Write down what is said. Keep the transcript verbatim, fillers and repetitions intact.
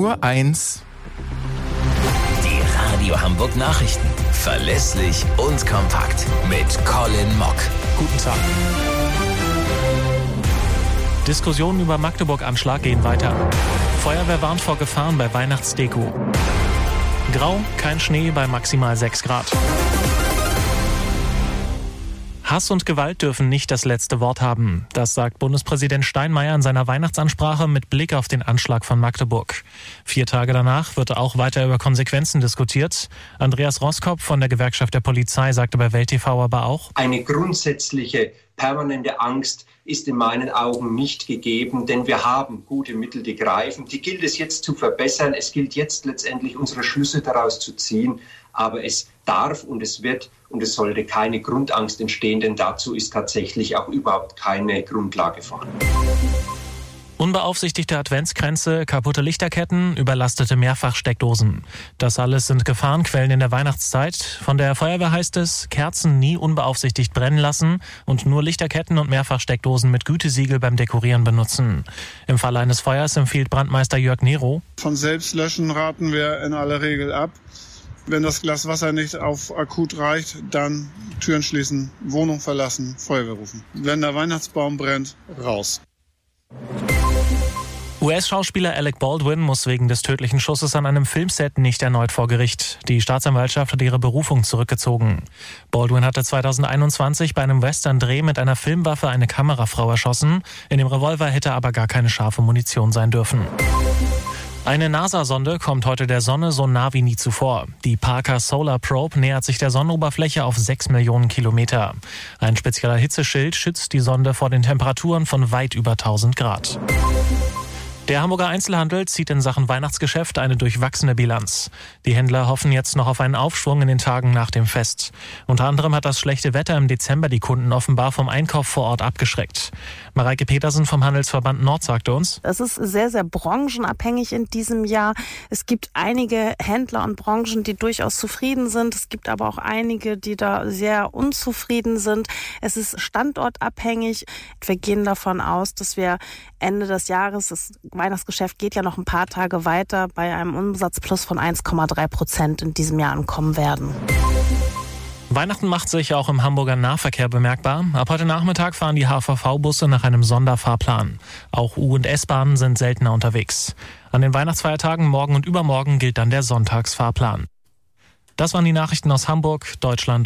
Uhr eins. Die Radio Hamburg Nachrichten. Verlässlich und kompakt. Mit Colin Mock. Guten Tag. Diskussionen über Magdeburg-Anschlag gehen weiter. Feuerwehr warnt vor Gefahren bei Weihnachtsdeko. Grau, kein Schnee bei maximal sechs Grad. Hass und Gewalt dürfen nicht das letzte Wort haben. Das sagt Bundespräsident Steinmeier in seiner Weihnachtsansprache mit Blick auf den Anschlag von Magdeburg. Vier Tage danach wird auch weiter über Konsequenzen diskutiert. Andreas Roskopf von der Gewerkschaft der Polizei sagte bei Welt T V aber auch: Eine grundsätzliche, permanente Angst ist in meinen Augen nicht gegeben, denn wir haben gute Mittel, die greifen. Die gilt es jetzt zu verbessern. Es gilt jetzt letztendlich, unsere Schlüsse daraus zu ziehen. Aber es darf und es wird und es sollte keine Grundangst entstehen, denn dazu ist tatsächlich auch überhaupt keine Grundlage vorhanden. Unbeaufsichtigte Adventskränze, kaputte Lichterketten, überlastete Mehrfachsteckdosen. Das alles sind Gefahrenquellen in der Weihnachtszeit. Von der Feuerwehr heißt es, Kerzen nie unbeaufsichtigt brennen lassen und nur Lichterketten und Mehrfachsteckdosen mit Gütesiegel beim Dekorieren benutzen. Im Fall eines Feuers empfiehlt Brandmeister Jörg Nero: Von Selbstlöschen raten wir in aller Regel ab. Wenn das Glas Wasser nicht auf akut reicht, dann Türen schließen, Wohnung verlassen, Feuerwehr rufen. Wenn der Weihnachtsbaum brennt, raus. U S-Schauspieler Alec Baldwin muss wegen des tödlichen Schusses an einem Filmset nicht erneut vor Gericht. Die Staatsanwaltschaft hat ihre Berufung zurückgezogen. Baldwin hatte zweitausendeinundzwanzig bei einem Western-Dreh mit einer Filmwaffe eine Kamerafrau erschossen. In dem Revolver hätte aber gar keine scharfe Munition sein dürfen. Eine NASA-Sonde kommt heute der Sonne so nah wie nie zuvor. Die Parker Solar Probe nähert sich der Sonnenoberfläche auf sechs Millionen Kilometer. Ein spezieller Hitzeschild schützt die Sonde vor den Temperaturen von weit über tausend Grad. Der Hamburger Einzelhandel zieht in Sachen Weihnachtsgeschäft eine durchwachsene Bilanz. Die Händler hoffen jetzt noch auf einen Aufschwung in den Tagen nach dem Fest. Unter anderem hat das schlechte Wetter im Dezember die Kunden offenbar vom Einkauf vor Ort abgeschreckt. Mareike Petersen vom Handelsverband Nord sagte uns: Es ist sehr, sehr branchenabhängig in diesem Jahr. Es gibt einige Händler und Branchen, die durchaus zufrieden sind. Es gibt aber auch einige, die da sehr unzufrieden sind. Es ist standortabhängig. Wir gehen davon aus, dass wir Ende des Jahres, das Weihnachtsgeschäft geht ja noch ein paar Tage weiter, bei einem Umsatzplus von eins Komma drei Prozent in diesem Jahr ankommen werden. Weihnachten macht sich auch im Hamburger Nahverkehr bemerkbar. Ab heute Nachmittag fahren die H V V-Busse nach einem Sonderfahrplan. Auch U- und S-Bahnen sind seltener unterwegs. An den Weihnachtsfeiertagen morgen und übermorgen gilt dann der Sonntagsfahrplan. Das waren die Nachrichten aus Hamburg, Deutschland